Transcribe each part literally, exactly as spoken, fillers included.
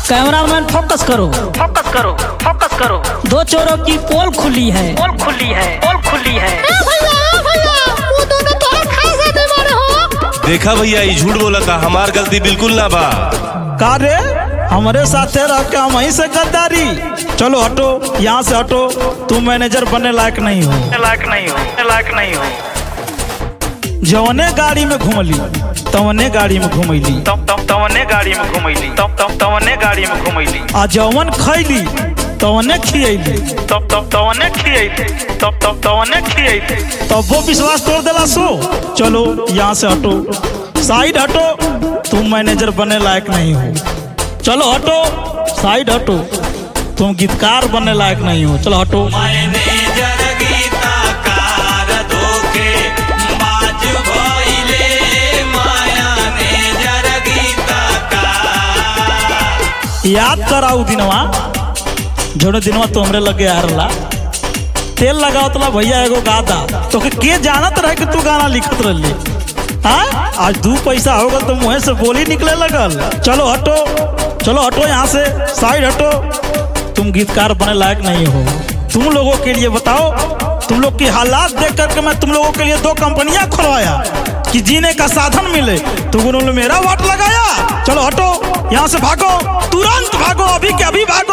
Cameraman focus करो focus करो focus करो। दो चोरों की पोल खुली है पोल खुली है पोल खुली है। भैया भैया वो दोनों तोरा खाई से दे मारे हो। देखा भैया ये झूठ बोला था, हमार गलती बिल्कुल ना बा। का रे हमारे साथे रह के हम वहीं से गद्दारी। चलो हटो यहाँ से हटो, तुम मैनेजर बनने लायक नहीं हो। लायक नहीं हो लायक नहीं हो। जवने गाड़ी में घूमली तवने गाड़ी में घूमैली तब तब तवने गाड़ी में घुमैली तब तब तवने गाड़ी में घुमैली। आ जवन खैली तवने खियैली तब तब तवने खियैली तब तब तवने खियैली। तब वो विश्वास तोड़ देला सो। चलो यहाँ से हटो, साइड हटो, तुम मैनेजर बनने लायक नहीं हो। चलो हटो, साइड हटो, तुम गीतकार बनने लायक नहीं हो। चलो हटो। याद कराऊ दिनवा जोड़े दिनवा तुमरे लगे हारला तेल लगावतला भैया एगो गादा तो के, के जानत रहे कि तू गाना लिखत रहली। हाँ आज दू पैसा हो गल तो मुँह से बोली निकले लगल। चलो हटो चलो हटो यहाँ से, साइड हटो, तुम गीतकार बने लायक नहीं हो। तुम लोगों के लिए बताओ, तुम लोग की हालात देख करके मैं तुम लोगों के लिए दो कंपनियां खुलवाया कि जीने का साधन मिले, तो उन्होंने मेरा वाट लगाया। चलो हटो यहाँ से, भागो, तुरंत भागो, अभी के अभी भागो।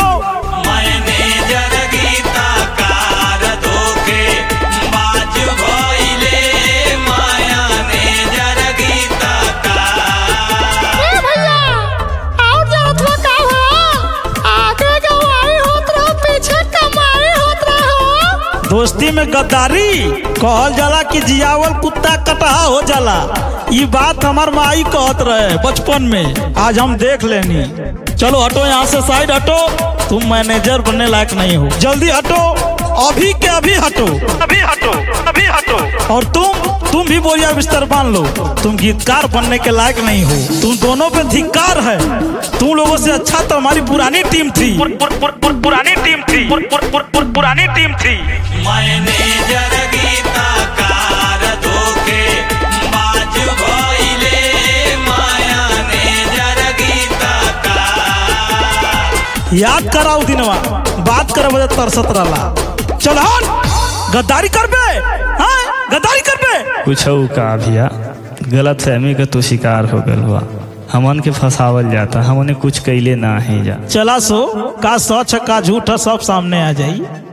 दोस्ती में गद्दारी कहल जाला कि जियावल कुत्ता कटहा हो जाला। ये बात हमार माई कहत रहे बचपन में, आज हम देख लेनी। चलो हटो यहाँ से, साइड हटो, तुम मैनेजर बनने लायक नहीं हो। जल्दी हटो, अभी के अभी हटो, अभी हटो अभी हटो। और तुम तुम भी बोरिया बिस्तर बांध लो, तुम गीतकार बनने के लायक नहीं हो। तुम दोनों पे धिक्कार है। तुम लोगों से अच्छा तो हमारी पुरानी टीम थी। पुर, पुर, पुर, पुर, पुरानी टीम थी पुर, पुर, पुर, पुर, पुरानी टीम थी। याद कराऊ दिनवा, बात करे बजे तरसत रहला। चल हट, गद्दारी करबे, हाँ गद्दारी करबे। कुछ का भैया गलत फहमी का तो शिकार हो गल बा, हमन के फंसावल जाता, हमने कुछ कैले ना ही जा। चला सो, का सच का झूठ सब सामने आ जाई।